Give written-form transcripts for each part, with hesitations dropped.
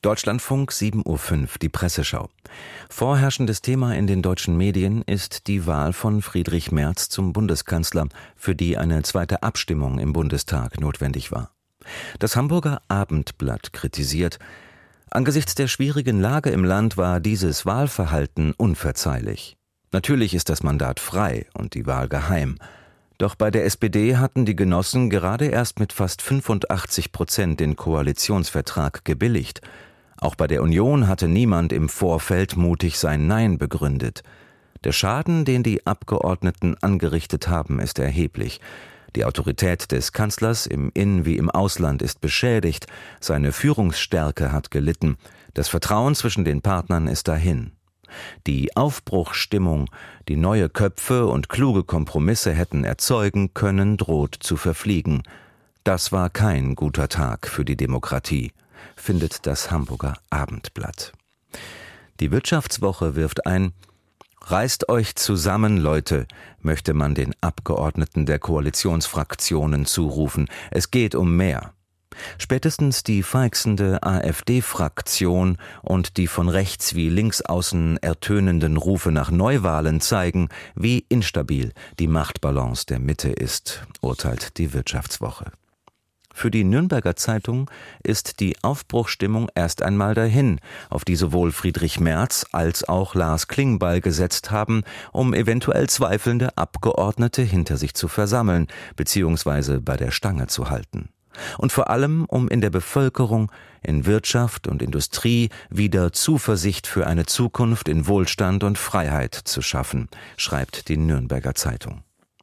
Deutschlandfunk 7:05 Uhr, die Presseschau. Vorherrschendes Thema in den deutschen Medien ist die Wahl von Friedrich Merz zum Bundeskanzler, für die eine zweite Abstimmung im Bundestag notwendig war. Das Hamburger Abendblatt kritisiert: Angesichts der schwierigen Lage im Land war dieses Wahlverhalten unverzeihlich. Natürlich ist das Mandat frei und die Wahl geheim. Doch bei der SPD hatten die Genossen gerade erst mit fast 85% den Koalitionsvertrag gebilligt. Auch bei der Union hatte niemand im Vorfeld mutig sein Nein begründet. Der Schaden, den die Abgeordneten angerichtet haben, ist erheblich. Die Autorität des Kanzlers im In- wie im Ausland ist beschädigt, seine Führungsstärke hat gelitten, das Vertrauen zwischen den Partnern ist dahin. Die Aufbruchsstimmung, die neue Köpfe und kluge Kompromisse hätten erzeugen können, droht zu verfliegen. Das war kein guter Tag für die Demokratie, findet das Hamburger Abendblatt. Die Wirtschaftswoche wirft ein: Reißt euch zusammen, Leute, möchte man den Abgeordneten der Koalitionsfraktionen zurufen. Es geht um mehr. Spätestens die feixende AfD-Fraktion und die von rechts wie links außen ertönenden Rufe nach Neuwahlen zeigen, wie instabil die Machtbalance der Mitte ist, urteilt die Wirtschaftswoche. Für die Nürnberger Zeitung ist die Aufbruchsstimmung erst einmal dahin, auf die sowohl Friedrich Merz als auch Lars Klingbeil gesetzt haben, um eventuell zweifelnde Abgeordnete hinter sich zu versammeln bzw. bei der Stange zu halten. Und vor allem, um in der Bevölkerung, in Wirtschaft und Industrie wieder Zuversicht für eine Zukunft in Wohlstand und Freiheit zu schaffen, schreibt die Nürnberger Zeitung.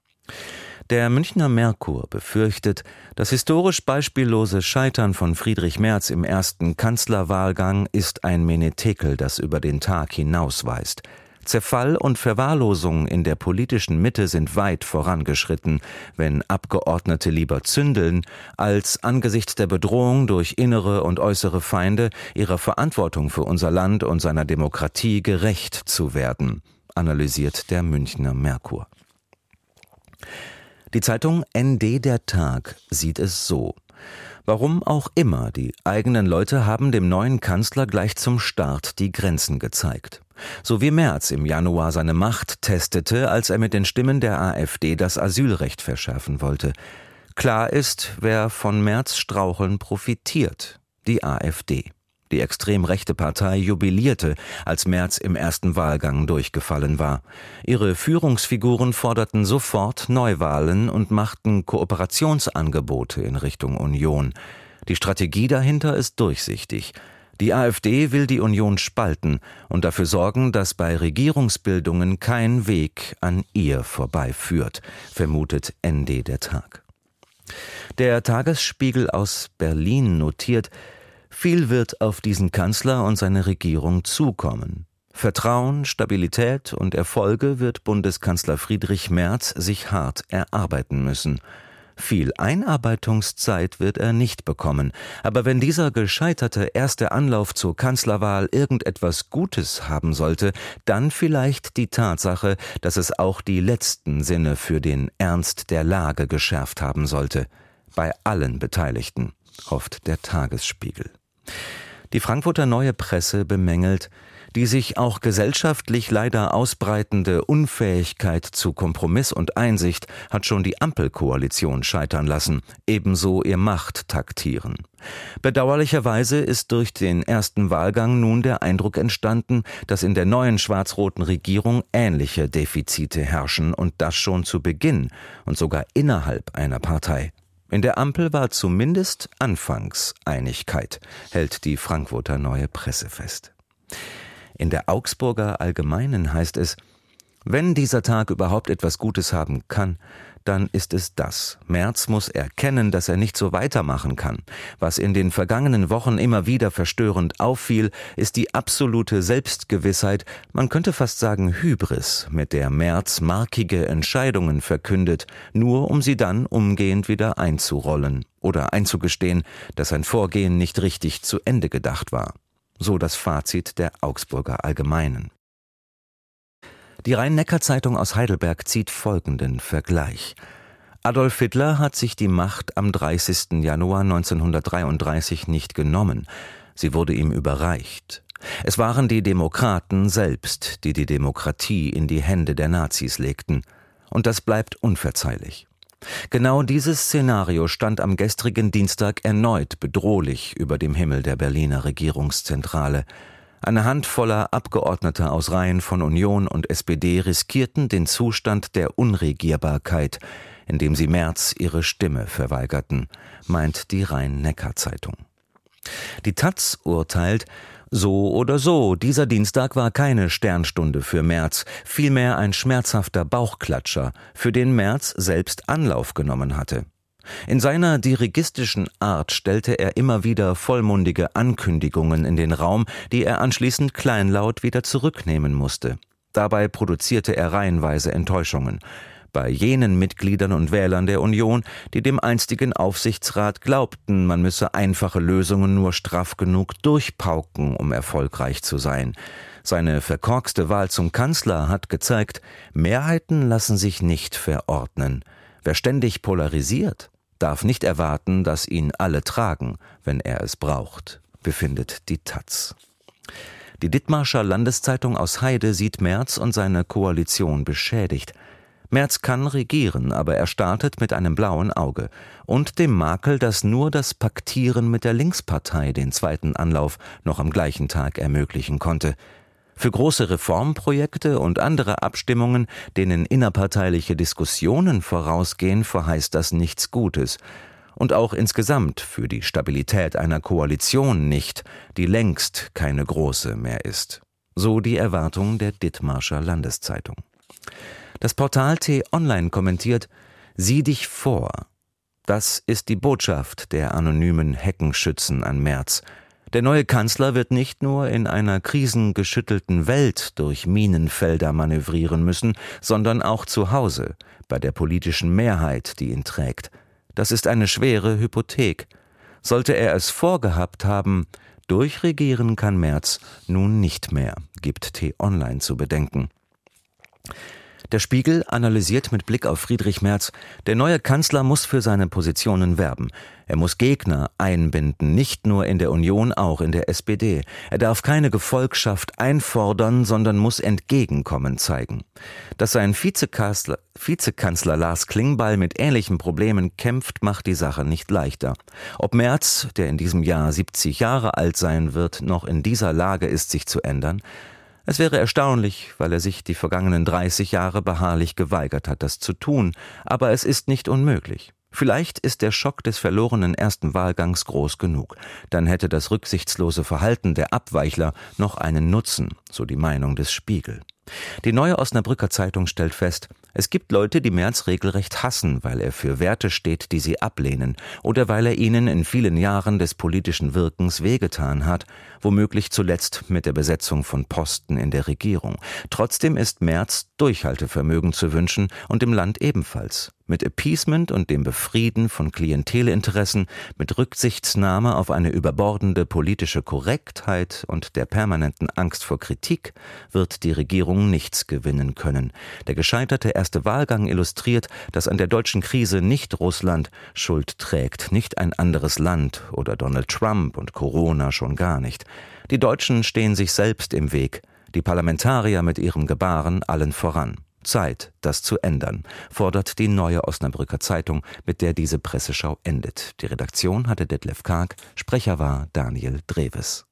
Der Münchner Merkur befürchtet, das historisch beispiellose Scheitern von Friedrich Merz im ersten Kanzlerwahlgang ist ein Menetekel, das über den Tag hinausweist. Zerfall und Verwahrlosung in der politischen Mitte sind weit vorangeschritten, wenn Abgeordnete lieber zündeln, als angesichts der Bedrohung durch innere und äußere Feinde ihrer Verantwortung für unser Land und seiner Demokratie gerecht zu werden, analysiert der Münchner Merkur. Die Zeitung ND der Tag sieht es so: Warum auch immer, die eigenen Leute haben dem neuen Kanzler gleich zum Start die Grenzen gezeigt. So wie Merz im Januar seine Macht testete, als er mit den Stimmen der AfD das Asylrecht verschärfen wollte. Klar ist, wer von Merz Straucheln profitiert: die AfD. Die extrem rechte Partei jubilierte, als Merz im ersten Wahlgang durchgefallen war. Ihre Führungsfiguren forderten sofort Neuwahlen und machten Kooperationsangebote in Richtung Union. Die Strategie dahinter ist durchsichtig. Die AfD will die Union spalten und dafür sorgen, dass bei Regierungsbildungen kein Weg an ihr vorbeiführt, vermutet ND der Tag. Der Tagesspiegel aus Berlin notiert: Viel wird auf diesen Kanzler und seine Regierung zukommen. Vertrauen, Stabilität und Erfolge wird Bundeskanzler Friedrich Merz sich hart erarbeiten müssen. Viel Einarbeitungszeit wird er nicht bekommen, aber wenn dieser gescheiterte erste Anlauf zur Kanzlerwahl irgendetwas Gutes haben sollte, dann vielleicht die Tatsache, dass es auch die letzten Sinne für den Ernst der Lage geschärft haben sollte. Bei allen Beteiligten, hofft der Tagesspiegel. Die Frankfurter Neue Presse bemängelt: Die sich auch gesellschaftlich leider ausbreitende Unfähigkeit zu Kompromiss und Einsicht hat schon die Ampelkoalition scheitern lassen, ebenso ihr Machttaktieren. Bedauerlicherweise ist durch den ersten Wahlgang nun der Eindruck entstanden, dass in der neuen schwarz-roten Regierung ähnliche Defizite herrschen, und das schon zu Beginn und sogar innerhalb einer Partei. In der Ampel war zumindest anfangs Einigkeit, hält die Frankfurter Neue Presse fest. In der Augsburger Allgemeinen heißt es: Wenn dieser Tag überhaupt etwas Gutes haben kann, dann ist es das. Merz muss erkennen, dass er nicht so weitermachen kann. Was in den vergangenen Wochen immer wieder verstörend auffiel, ist die absolute Selbstgewissheit, man könnte fast sagen Hybris, mit der Merz markige Entscheidungen verkündet, nur um sie dann umgehend wieder einzurollen oder einzugestehen, dass sein Vorgehen nicht richtig zu Ende gedacht war. So das Fazit der Augsburger Allgemeinen. Die Rhein-Neckar-Zeitung aus Heidelberg zieht folgenden Vergleich: Adolf Hitler hat sich die Macht am 30. Januar 1933 nicht genommen. sie wurde ihm überreicht. Es waren die Demokraten selbst, die die Demokratie in die Hände der Nazis legten. Und das bleibt unverzeihlich. Genau dieses Szenario stand am gestrigen Dienstag erneut bedrohlich über dem Himmel der Berliner Regierungszentrale. Eine Handvoller Abgeordneter aus Reihen von Union und SPD riskierten den Zustand der Unregierbarkeit, indem sie Merz ihre Stimme verweigerten, meint die Rhein-Neckar-Zeitung. Die taz urteilt: So oder so, dieser Dienstag war keine Sternstunde für Merz, vielmehr ein schmerzhafter Bauchklatscher, für den Merz selbst Anlauf genommen hatte. In seiner dirigistischen Art stellte er immer wieder vollmundige Ankündigungen in den Raum, die er anschließend kleinlaut wieder zurücknehmen musste. Dabei produzierte er reihenweise Enttäuschungen. Bei jenen Mitgliedern und Wählern der Union, die dem einstigen Aufsichtsrat glaubten, man müsse einfache Lösungen nur straff genug durchpauken, um erfolgreich zu sein. Seine verkorkste Wahl zum Kanzler hat gezeigt, Mehrheiten lassen sich nicht verordnen. Wer ständig polarisiert, darf nicht erwarten, dass ihn alle tragen, wenn er es braucht, befindet die taz. Die Dithmarscher Landeszeitung aus Heide sieht Merz und seine Koalition beschädigt. Merz kann regieren, aber er startet mit einem blauen Auge und dem Makel, dass nur das Paktieren mit der Linkspartei den zweiten Anlauf noch am gleichen Tag ermöglichen konnte. Für große Reformprojekte und andere Abstimmungen, denen innerparteiliche Diskussionen vorausgehen, verheißt das nichts Gutes. Und auch insgesamt für die Stabilität einer Koalition nicht, die längst keine große mehr ist. So die Erwartung der Dithmarscher Landeszeitung. Das Portal T-Online kommentiert: Sieh dich vor. Das ist die Botschaft der anonymen Heckenschützen an Merz. Der neue Kanzler wird nicht nur in einer krisengeschüttelten Welt durch Minenfelder manövrieren müssen, sondern auch zu Hause, bei der politischen Mehrheit, die ihn trägt. Das ist eine schwere Hypothek. Sollte er es vorgehabt haben, durchregieren kann Merz nun nicht mehr, gibt T-Online zu bedenken. Der Spiegel analysiert mit Blick auf Friedrich Merz: Der neue Kanzler muss für seine Positionen werben. Er muss Gegner einbinden, nicht nur in der Union, auch in der SPD. Er darf keine Gefolgschaft einfordern, sondern muss Entgegenkommen zeigen. Dass sein Vizekanzler Lars Klingbeil mit ähnlichen Problemen kämpft, macht die Sache nicht leichter. Ob Merz, der in diesem Jahr 70 Jahre alt sein wird, noch in dieser Lage ist, sich zu ändern? Es wäre erstaunlich, weil er sich die vergangenen 30 Jahre beharrlich geweigert hat, das zu tun, aber es ist nicht unmöglich. Vielleicht ist der Schock des verlorenen ersten Wahlgangs groß genug. Dann hätte das rücksichtslose Verhalten der Abweichler noch einen Nutzen, so die Meinung des Spiegel. Die Neue Osnabrücker Zeitung stellt fest: Es gibt Leute, die Merz regelrecht hassen, weil er für Werte steht, die sie ablehnen, oder weil er ihnen in vielen Jahren des politischen Wirkens wehgetan hat, womöglich zuletzt mit der Besetzung von Posten in der Regierung. Trotzdem ist Merz Durchhaltevermögen zu wünschen und im Land ebenfalls. Mit Appeasement und dem Befrieden von Klientelinteressen, mit Rücksichtnahme auf eine überbordende politische Korrektheit und der permanenten Angst vor Kritik wird die Regierung nichts gewinnen können. Der gescheiterte erste Wahlgang illustriert, dass an der deutschen Krise nicht Russland Schuld trägt, nicht ein anderes Land oder Donald Trump und Corona schon gar nicht. Die Deutschen stehen sich selbst im Weg, die Parlamentarier mit ihrem Gebaren allen voran. Zeit, das zu ändern, fordert die Neue Osnabrücker Zeitung, mit der diese Presseschau endet. Die Redaktion hatte Detlef Karg, Sprecher war Daniel Dreves.